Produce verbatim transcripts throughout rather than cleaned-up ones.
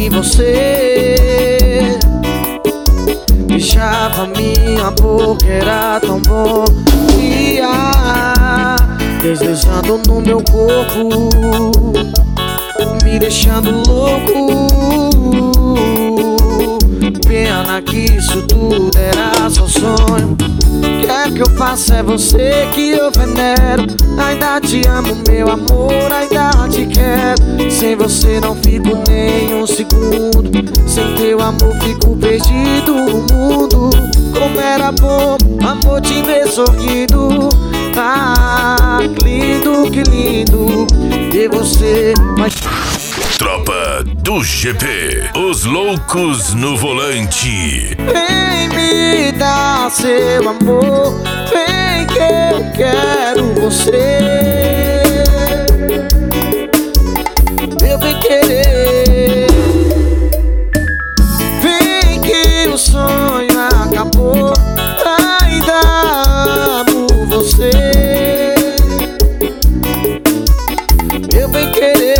em você. Beijava minha boca, era tão bom. Ia deslizando no meu corpo, me deixando louco. Pena que isso tudo era só sonho. Quer que eu faça, é você que eu venero. Ainda te amo, meu amor, ainda te quero. Sem você não fico nem um segundo. Sem teu amor fico perdido no mundo. Como era bom, amor, te ver sorrindo. Ah, que lindo, que lindo ter você, mas... Tropa do G P, os loucos no volante. Vem me dar seu amor, vem que eu quero você. Eu vem querer. Vem que o sonho acabou, ainda amo você. Eu vem querer.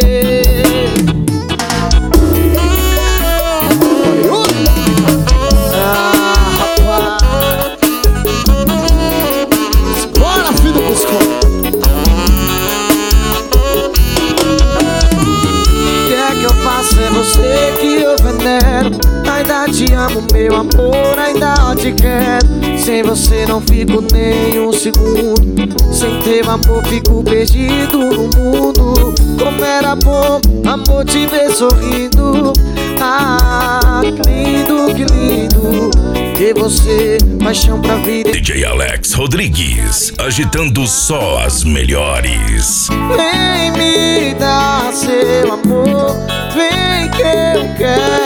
É você que eu venero. Ainda te amo, meu amor, ainda te quero. Sem você não fico nem um segundo. Sem teu amor fico perdido no mundo. Como era bom, amor, te ver sorrindo. Ah, que lindo, que lindo ter você, paixão pra vida. D J Alex Rodrigues, agitando só as melhores. Vem me dar seu amor, vem que eu quero